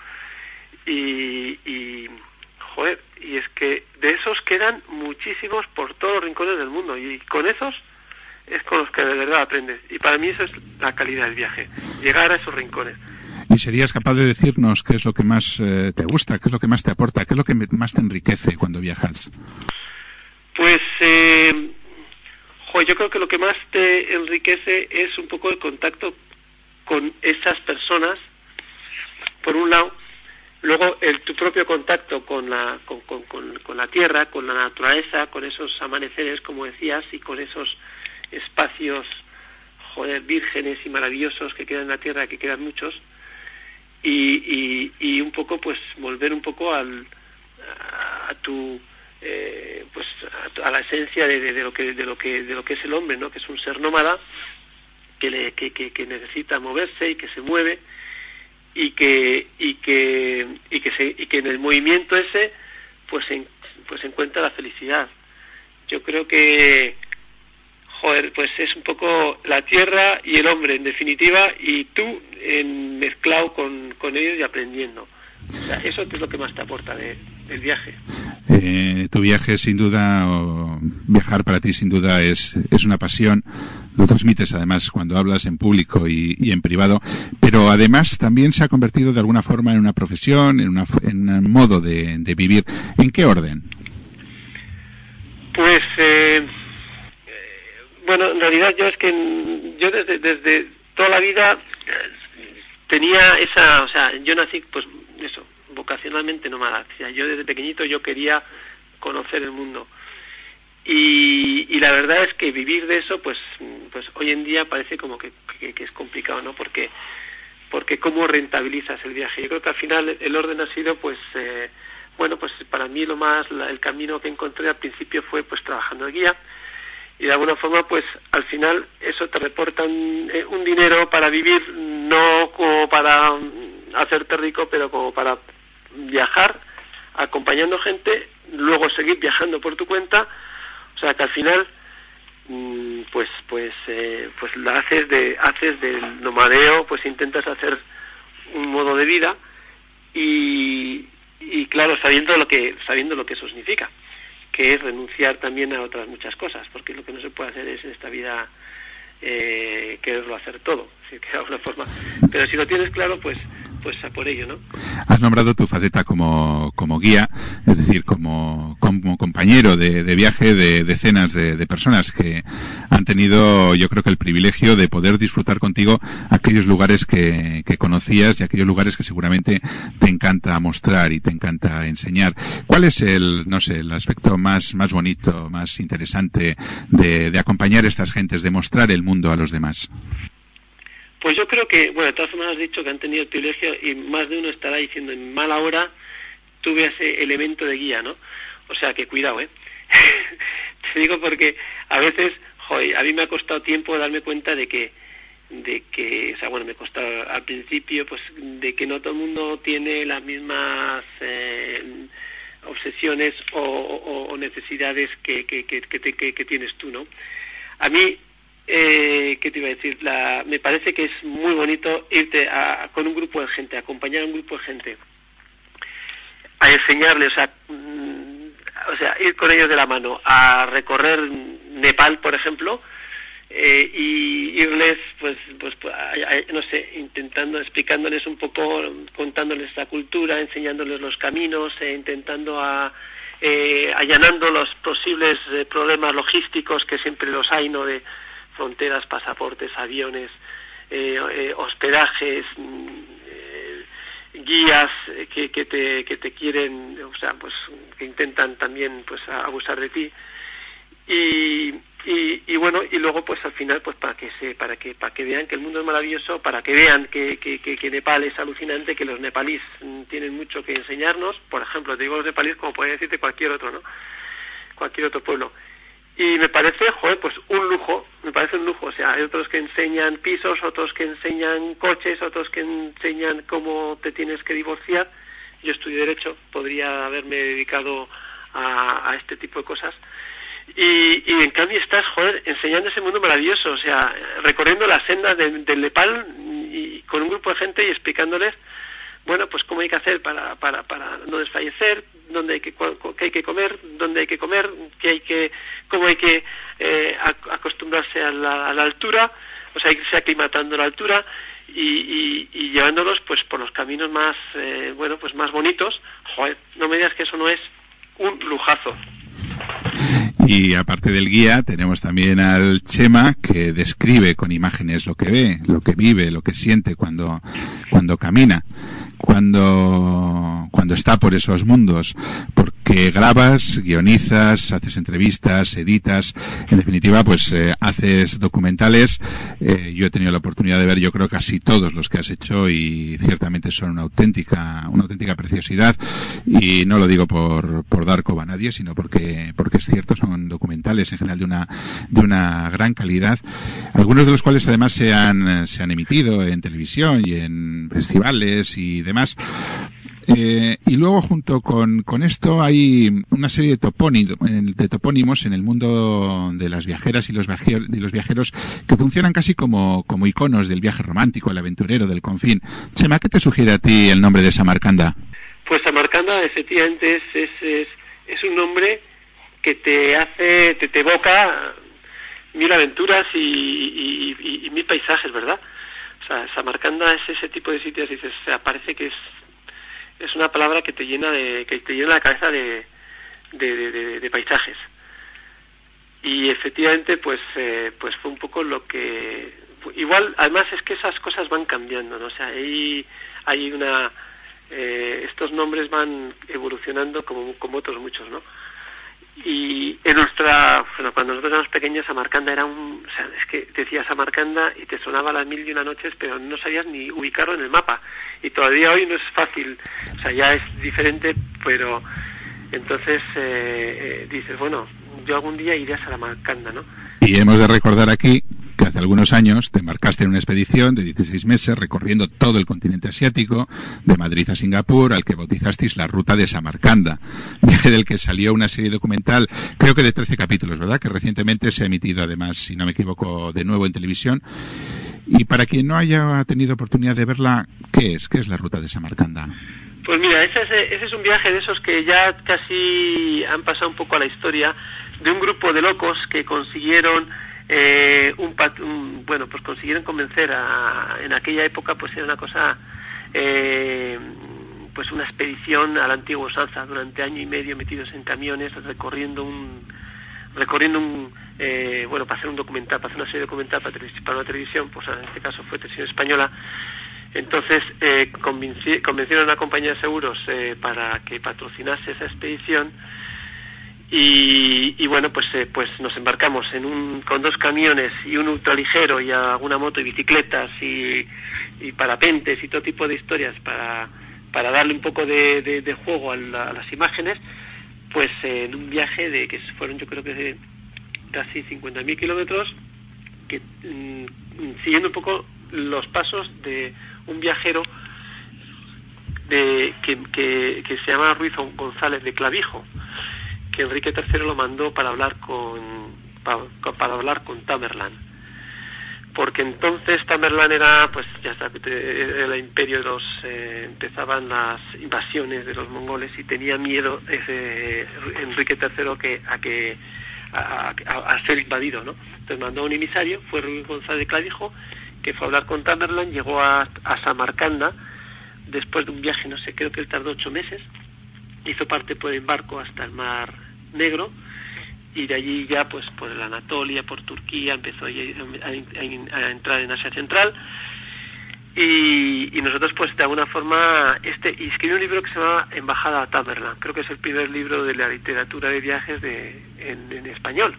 y, y joder, y es que de esos quedan muchísimos por todos los rincones del mundo, y con esos es con los que de verdad aprendes, y para mí eso es la calidad del viaje, llegar a esos rincones. ¿Y serías capaz de decirnos qué es lo que más eh, te gusta, qué es lo que más te aporta, qué es lo que más te enriquece cuando viajas? Pues eh, jo, yo creo que lo que más te enriquece es un poco el contacto con esas personas, por un lado, luego el tu propio contacto con la con, con, con, con la tierra, con la naturaleza, con esos amaneceres, como decías, y con esos espacios, joder, vírgenes y maravillosos que quedan en la tierra, que quedan muchos, y, y, y un poco, pues, volver un poco al a, a tu eh, pues a, tu, a la esencia de, de, de lo que de lo que de lo que es el hombre, ¿no? Que es un ser nómada que, le, que, que, que necesita moverse y que se mueve y que y que y que se y que en el movimiento ese pues en, pues encuentra la felicidad. Yo creo que joder, pues es un poco la tierra y el hombre en definitiva, y tú en mezclado con, con ellos y aprendiendo. O sea, eso es lo que más te aporta de, del viaje. Eh, tu viaje sin duda, o viajar para ti sin duda es, es una pasión, lo transmites además cuando hablas en público y, y en privado, pero además también se ha convertido de alguna forma en una profesión, en, una, en un modo de, de vivir. ¿En qué orden? Pues eh, bueno, en realidad yo es que yo desde, desde toda la vida tenía esa, o sea, yo nací pues eso, vocacionalmente nómada. O sea, yo desde pequeñito yo quería conocer el mundo. Y, y la verdad es que vivir de eso, pues pues hoy en día parece como que, que, que es complicado, ¿no? Porque porque cómo rentabilizas el viaje. Yo creo que al final el orden ha sido, pues, eh, bueno, pues para mí lo más, la, el camino que encontré al principio fue pues trabajando de guía. Y de alguna forma, pues, al final eso te reporta un, eh, un dinero para vivir, no como para um, hacerte rico, pero como para viajar, acompañando gente, luego seguir viajando por tu cuenta. O sea, que al final, mm, pues, pues, eh, pues la haces de, haces del nomadeo, pues intentas hacer un modo de vida y, y claro, sabiendo lo que, sabiendo lo que eso significa, que es renunciar también a otras muchas cosas, porque lo que no se puede hacer es en esta vida eh, quererlo hacer todo, si de alguna forma. Pero si lo tienes claro, pues pues a por ello, ¿no? Has nombrado tu faceta como, como guía, es decir, como, como compañero de, de viaje de decenas de, de personas que han tenido, yo creo que el privilegio de poder disfrutar contigo aquellos lugares que, que conocías y aquellos lugares que seguramente te encanta mostrar y te encanta enseñar. ¿Cuál es el, no sé, el aspecto más, más bonito, más interesante de, de acompañar a estas gentes, de mostrar el mundo a los demás? Pues yo creo que, bueno, de todas formas has dicho que han tenido el privilegio y más de uno estará diciendo en mala hora tuve ese elemento de guía, ¿no? O sea que cuidado, ¿eh? Te digo porque a veces, joder, a mí me ha costado tiempo darme cuenta de que, de que, o sea, bueno, me costó al principio, pues, de que no todo el mundo tiene las mismas eh, obsesiones o, o, o necesidades que, que, que, que, que, que tienes tú, ¿no? A mí eh, ¿qué te iba a decir? La, me parece que es muy bonito irte a, con un grupo de gente, acompañar a un grupo de gente, a enseñarles, o sea, mm, o sea, ir con ellos de la mano, a recorrer Nepal, por ejemplo, eh, y irles, pues, pues, a, a, no sé, intentando, explicándoles un poco, contándoles la cultura, enseñándoles los caminos, eh, intentando a... Eh, allanando los posibles eh, problemas logísticos que siempre los hay, ¿no? De fronteras, pasaportes, aviones, eh, eh, hospedajes, eh, guías eh, que, que te que te quieren, o sea, pues que intentan también pues abusar de ti. Y, y, y bueno, y luego pues al final pues para que se para que para que vean que el mundo es maravilloso, para que vean que, que, que, que Nepal es alucinante, que los nepalíes tienen mucho que enseñarnos. Por ejemplo, te digo los nepalíes como podría decirte cualquier otro, ¿no? Cualquier otro pueblo. Y me parece, joder, pues un lujo, me parece un lujo. O sea, hay otros que enseñan pisos, otros que enseñan coches, otros que enseñan cómo te tienes que divorciar. Yo estudié Derecho, podría haberme dedicado a, a este tipo de cosas. Y, y en cambio estás, joder, enseñando ese mundo maravilloso, o sea, recorriendo las sendas de, del Nepal y con un grupo de gente y explicándoles, bueno, pues cómo hay que hacer para para para no desfallecer, dónde hay que qué hay que comer, dónde hay que comer, qué hay que cómo hay que eh, acostumbrarse a la, a la altura, o sea, irse aclimatando a la altura y, y, y llevándolos pues por los caminos más eh, bueno, pues más bonitos. Joder, no me digas que eso no es un lujazo. Y aparte del guía tenemos también al Chema, que describe con imágenes lo que ve, lo que vive, lo que siente cuando cuando camina, cuando cuando está por esos mundos, porque grabas, guionizas, haces entrevistas, editas, en definitiva pues eh, haces documentales. Eh, yo he tenido la oportunidad de ver, yo creo, casi todos los que has hecho y ciertamente son una auténtica una auténtica preciosidad, y no lo digo por por dar coba a nadie, sino porque porque es cierto, son documentales en general de una de una gran calidad, algunos de los cuales además se han se han emitido en televisión y en festivales y demás. Eh, y luego junto con, con esto hay una serie de topónimos, de topónimos en el mundo de las viajeras y los viajeros, y los viajeros que funcionan casi como, como iconos del viaje romántico, el aventurero, del confín. Chema, ¿qué te sugiere a ti el nombre de Samarcanda? Pues Samarcanda efectivamente es, es, es, es un nombre que te hace, te, te evoca mil aventuras y, y, y, y mil paisajes, ¿verdad? O sea, Samarcanda es ese tipo de sitios, dices, o sea, parece que es es una palabra que te llena de que te llena la cabeza de de, de, de, de paisajes. Y efectivamente pues eh, pues fue un poco lo que igual, además es que esas cosas van cambiando, ¿no? O sea, ahí hay una eh, estos nombres van evolucionando como como otros muchos, ¿no? Y en nuestra, bueno, cuando nosotros éramos pequeños, Samarcanda era un, o sea, es que decías Samarcanda y te sonaba las mil y una noches, pero no sabías ni ubicarlo en el mapa. Y todavía hoy no es fácil, o sea, ya es diferente, pero entonces eh, eh, dices, bueno, yo algún día iré a Samarcanda, ¿no? Y hemos de recordar aquí que hace algunos años te embarcaste en una expedición de dieciséis meses recorriendo todo el continente asiático, de Madrid a Singapur, al que bautizasteis la Ruta de Samarcanda, viaje del que salió una serie documental, creo que de trece capítulos, ¿verdad?, que recientemente se ha emitido además, si no me equivoco, de nuevo en televisión. Y para quien no haya tenido oportunidad de verla, ¿qué es? ¿Qué es la Ruta de Samarcanda? Pues mira, ese es, ese es un viaje de esos que ya casi han pasado un poco a la historia, de un grupo de locos que consiguieron eh, un, pat, un bueno pues consiguieron convencer a, en aquella época pues era una cosa eh, pues una expedición a la antigua usanza, durante año y medio metidos en camiones recorriendo un recorriendo un eh, bueno para hacer un documental, para hacer una serie documental para, para una televisión, pues en este caso fue Televisión Española. Entonces eh, convenci, convencieron a una compañía de seguros eh, para que patrocinase esa expedición. Y, y bueno, pues eh, pues nos embarcamos en un con dos camiones y un ultraligero y alguna moto y bicicletas y, y parapentes y todo tipo de historias para, para darle un poco de, de, de juego a, la, a las imágenes, pues eh, en un viaje de que fueron yo creo que de casi cincuenta mil kilómetros, que mm, siguiendo un poco los pasos de un viajero de que, que, que se llama Ruiz González de Clavijo, que Enrique tercero lo mandó para hablar con para, para hablar con Tamerlán. porque entonces Tamerlán era, pues ya sabes, el imperio de los, eh, empezaban las invasiones de los mongoles y tenía miedo ese Enrique tercero que, a que a, a, a ser invadido, ¿no? Entonces mandó un emisario, fue Ruiz González de Clavijo, que fue a hablar con Tamerlán, llegó a, a Samarcanda, después de un viaje, no sé, creo que él tardó ocho meses, hizo parte por el barco hasta el Mar Negro, y de allí ya pues por la Anatolia, por Turquía, empezó a, a, a entrar en Asia Central, y, y nosotros pues de alguna forma, este, y escribió un libro que se llama Embajada a Tamerlán, creo que es el primer libro de la literatura de viajes de, en, en español.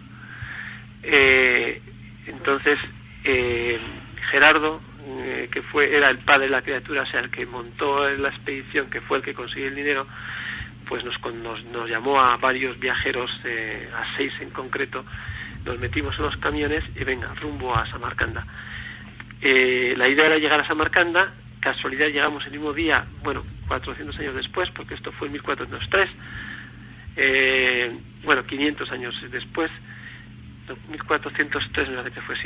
Eh, entonces, eh, Gerardo, eh, que fue era el padre de la criatura, o sea, el que montó la expedición, que fue el que consiguió el dinero, pues nos, nos, nos llamó a varios viajeros, eh, a seis en concreto, nos metimos en los camiones y venga, rumbo a Samarcanda. Eh, la idea era llegar a Samarcanda, casualidad llegamos el mismo día, bueno, cuatrocientos años después, porque esto fue en mil cuatrocientos tres, eh, bueno, quinientos años después, no, mil cuatrocientos tres me parece que fue así.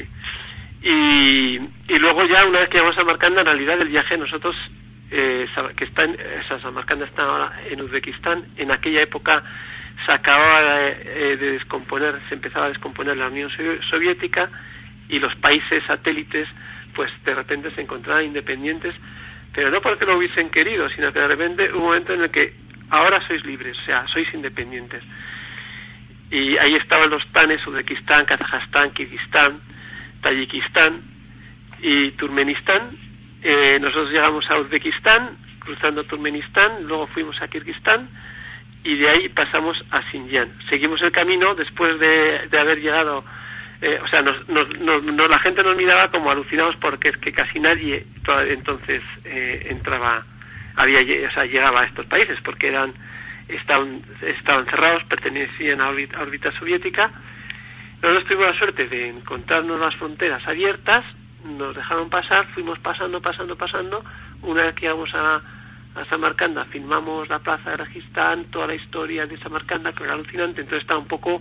Y, y luego ya, una vez que llegamos a Samarcanda, en realidad el viaje nosotros... Eh, que está en, esa Samarcanda está ahora en Uzbekistán. En aquella época se acababa de, de descomponer, se empezaba a descomponer la Unión Soviética y los países satélites pues de repente se encontraban independientes, pero no porque lo hubiesen querido, sino que de repente hubo un momento en el que ahora sois libres, o sea, sois independientes. Y ahí estaban los tanes, Uzbekistán, Kazajstán, Kirguistán, Tayikistán y Turkmenistán. Eh, nosotros llegamos a Uzbekistán, cruzando Turkmenistán, luego fuimos a Kirguistán y de ahí pasamos a Xinjiang. Seguimos el camino después de, de haber llegado, eh, o sea, nos, nos, nos, nos, la gente nos miraba como alucinados porque es que casi nadie entonces eh, entraba, había, o sea, llegaba a estos países porque eran, estaban, estaban cerrados, pertenecían a órbita, a órbita soviética. Nosotros tuvimos la suerte de encontrarnos las fronteras abiertas, nos dejaron pasar, fuimos pasando, pasando, pasando. Una vez que íbamos a, a Samarcanda, filmamos la plaza de Rajistán, toda la historia de Samarcanda, que era alucinante. Entonces estaba un poco,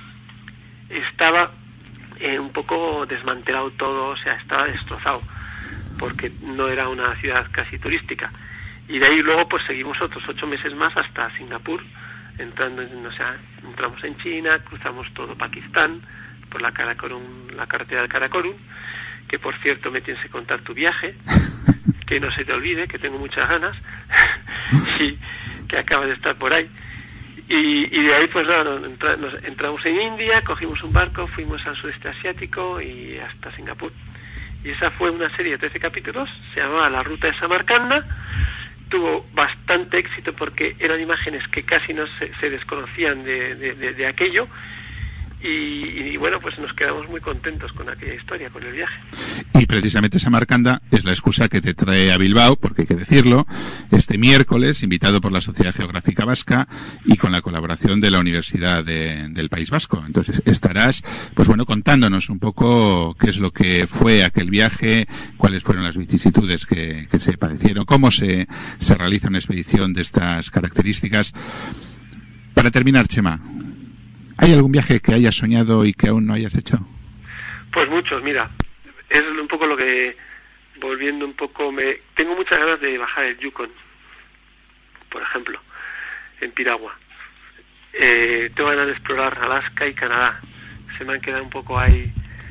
estaba eh, un poco desmantelado todo, o sea, estaba destrozado, porque no era una ciudad casi turística. Y de ahí luego pues seguimos otros ocho meses más hasta Singapur, entrando en, o sea, entramos en China, cruzamos todo Pakistán, por la Karakorum, la carretera del Karakorum, que por cierto me tienes que contar tu viaje, que no se te olvide, que tengo muchas ganas, y que acabas de estar por ahí. Y, y de ahí pues nada, nos, entra, nos entramos en India, cogimos un barco, fuimos al sudeste asiático y hasta Singapur. Y esa fue una serie de trece capítulos, se llamaba La Ruta de Samarcanda, tuvo bastante éxito porque eran imágenes que casi no se, se desconocían de, de, de, de aquello. Y, y bueno, pues nos quedamos muy contentos con aquella historia, con el viaje. Y precisamente Samarcanda es la excusa que te trae a Bilbao, porque hay que decirlo, este miércoles, invitado por la Sociedad Geográfica Vasca y con la colaboración de la Universidad de, del País Vasco. Entonces estarás, pues bueno, contándonos un poco qué es lo que fue aquel viaje, cuáles fueron las vicisitudes que, que se padecieron, cómo se, se realiza una expedición de estas características. Para terminar, Chema, ¿hay algún viaje que hayas soñado y que aún no hayas hecho? Pues muchos, mira, es un poco lo que, volviendo un poco, me tengo muchas ganas de bajar el Yukon, por ejemplo, en Piragua. Eh, tengo ganas de explorar Alaska y Canadá, se me han quedado un poco ahí,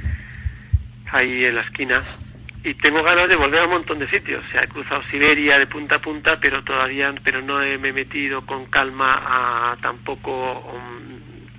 ahí en la esquina. Y tengo ganas de volver a un montón de sitios, o sea, he cruzado Siberia de punta a punta, pero todavía, pero no he, me he metido con calma a tampoco... Um,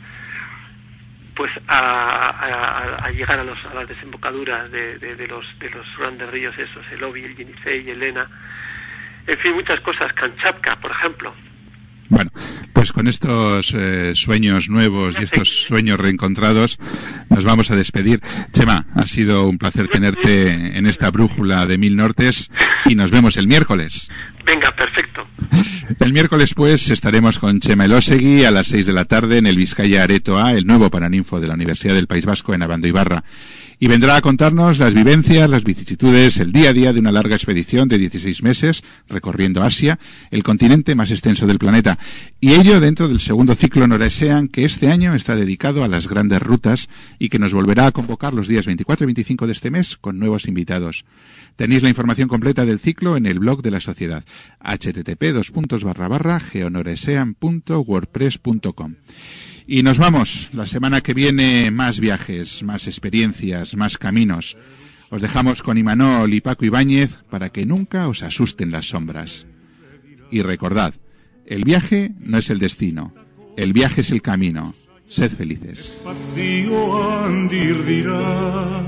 pues a, a, a llegar a, los, a las desembocaduras de, de, de los de los grandes ríos esos, el Obi, el Yenisei, el Lena, en fin, muchas cosas, Kamchatka, por ejemplo. Bueno, pues con estos eh, sueños nuevos y estos sueños reencontrados nos vamos a despedir. Chema, ha sido un placer tenerte en esta brújula de mil nortes y nos vemos el miércoles. Venga, perfecto. El miércoles, pues, estaremos con Chema Elósegui a las seis de la tarde en el Vizcaya Areto A, el nuevo Paraninfo de la Universidad del País Vasco en Abandoibarra. Y vendrá a contarnos las vivencias, las vicisitudes, el día a día de una larga expedición de dieciséis meses recorriendo Asia, el continente más extenso del planeta. Y ello dentro del segundo ciclo NORASEAN, que este año está dedicado a las grandes rutas y que nos volverá a convocar los días veinticuatro y veinticinco de este mes con nuevos invitados. Tenéis la información completa del ciclo en el blog de la sociedad, http dos puntos barra barra geonorasean punto wordpress punto com. Y nos vamos. La semana que viene más viajes, más experiencias, más caminos. Os dejamos con Imanol y Paco Ibáñez para que nunca os asusten las sombras. Y recordad, el viaje no es el destino, el viaje es el camino. Sed felices. Espazioan dira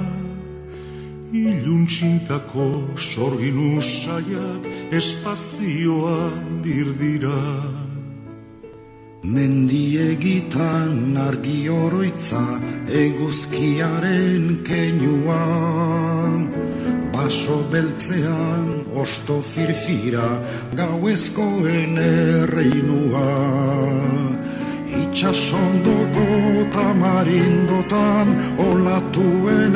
iluntzintako sorgin usaiak espazioan dira. Mendiegitan argi oroitza eguzkiaren keinuan, baso beltzean osto firfira gauezkoen erreinua. Itxasondoko tamarindotan olatuen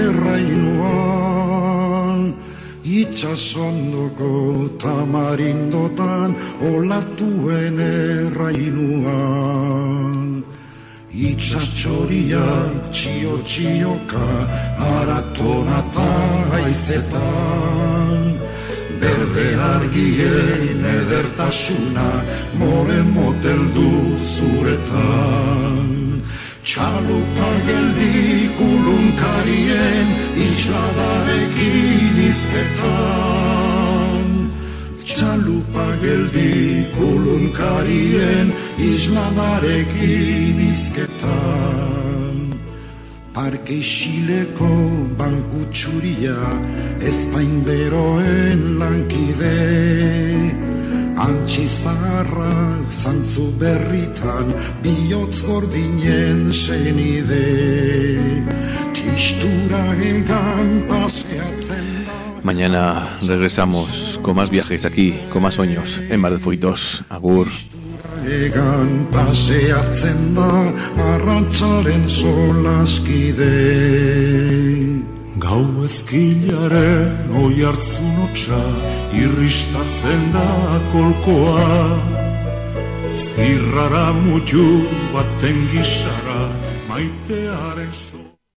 errainuan, Itxasondoko tamarindotan olatuen errainuan. Itxatxoriak txio-txioka aratonata haizetan, berde argien edertasuna more moteldu zuretan. Txalupa geldi kulunkarien isladarekin izketan. Txalupa geldi kulunkarien isladarekin izketan. Parke isileko banku txuria ezpain beroen lankide. Antxi zaharrak zantzu berritan bihotz gordinen senide. Tristura egan paseatzen da. Mañana regresamos con más viajes aquí, con más sueños en Mar de Fuitos. Agur. Egan paseatzen da arrantzaren solaskide. Gau ezkilaren oi hartzun hotxa irristatzen da kolkoa. Zirrara mutu baten gisara maitearen so